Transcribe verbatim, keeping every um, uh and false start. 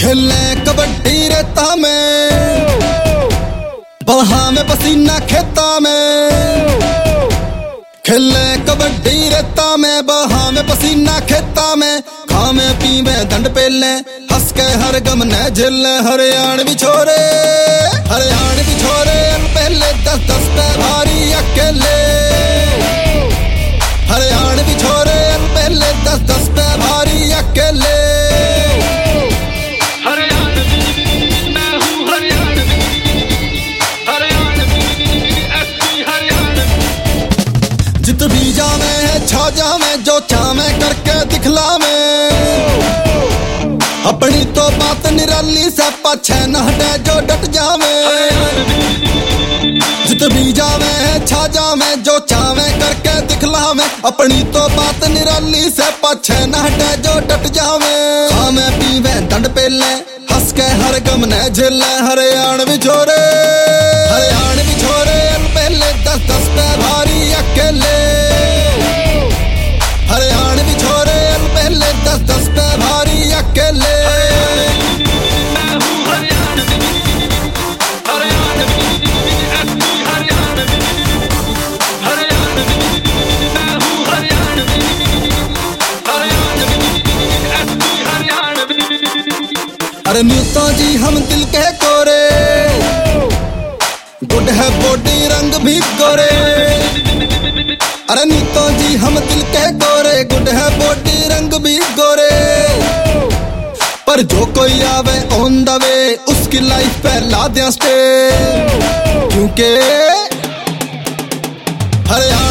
खेले कबड्डी रेता में, बहा में पसीना खेता में। खेले कबड्डी रेता में, बहा में पसीना खेता में। खामे पीवे दंड पेले, हंस के हर गम न झेले। हरियाण भी छोरे हरियाण भी छोरे पहले दस दस पे भारी अकेले। हरियाण भी छोरे पहले दस दस पे भारी अकेले। जित भी जावे है छा जावे, जो चावे करके दिखला में। अपनी तो बात निराली से पाछे न हटे, जो डट जावे। जित भी जावे है छा जावे, जो चावे करके दिखला में। अपनी तो बात निराली से पाछे न हटे, जो डट जावे। खामे पीवे दंड पेले, हंस के हर गम न झेले। हरियाण भी छोरे हरियाण भी छोरे पहले दस दस पे भारी अकेले। हरियाण भी छोरे पहले दस दस पे भारी अकेले। अरे नीता जी हम दिल के कोरे, गुड है बॉडी रंग भी गोरे। अरे नीता जी हम दिल के गोरे, गुड है बॉडी रंग भी गोरे। पर जो कोई आवे ऑन द वे, उसकी लाइफ पे ला दिया स्टे। क्योंकि हरियाणा